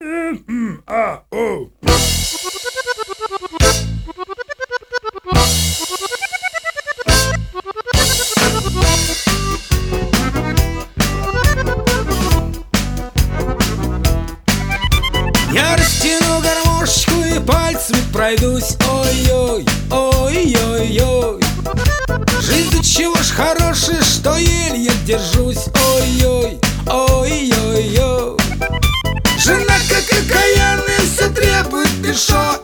Я растяну гармошечку и пальцами пройдусь. Ой-ой, ой-ой-ой. Жизнь до чего ж хорошая, что еле держусь. Ой-ой, ой-ой-ой. Жена как окаянная, все требует и шо.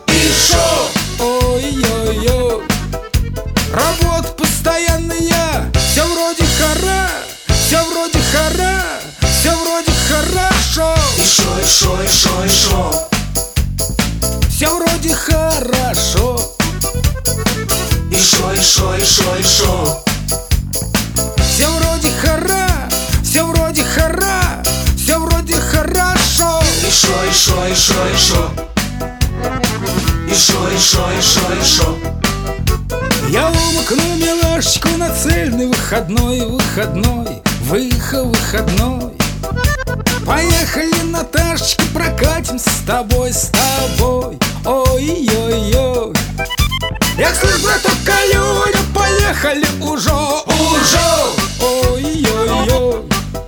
Ой-ой-ой. Работа постоянная, все вроде хара, все вроде хара, все вроде хорошо. И шо. Все вроде хорошо. И шо. Все вроде хара, все вроде хара, все вроде хорошо. И шо. И шо. Я умыкну милашечку на цельный выходной, выходной. Поехали, Наташечка, прокатимся с тобой. Ой-ой-ой. Я слышу, браток, Калюня, поехали уже. Ой-ой-ой.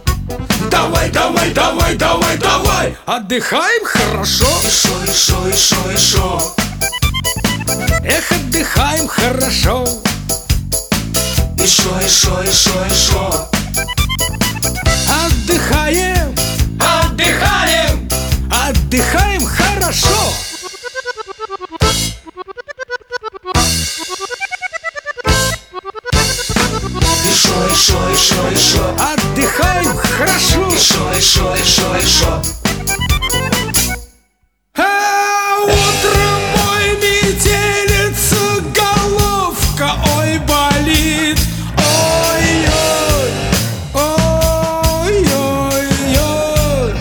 Давай. Отдыхаем хорошо. И шо. Эх, отдыхаем хорошо. И шо. Отдыхаем хорошо. И шо. Отдыхаем хорошо. И шо. А утром мой метелица головка, ой, болит. Ой-ой, ой-ой-ой.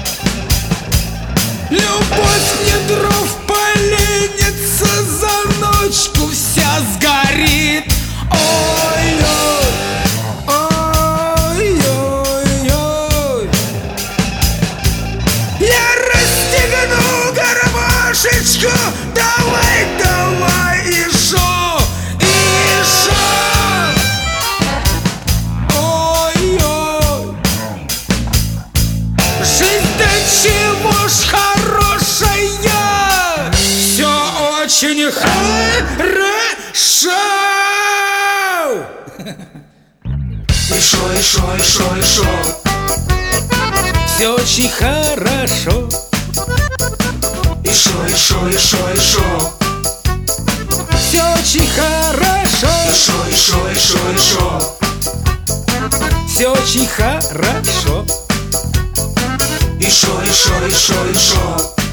Любовь мне дров поленится, за ночку вся сгорит. Ой-ой, ой-ой-ой. Я расстегну гармошечку, давай, и шо. Ой-ой. Жизнь до чего ж хорошая, все очень хорошо. И шо. Все очень хорошо. И шо. Все очень хорошо. И шо. Все очень хорошо. И шо.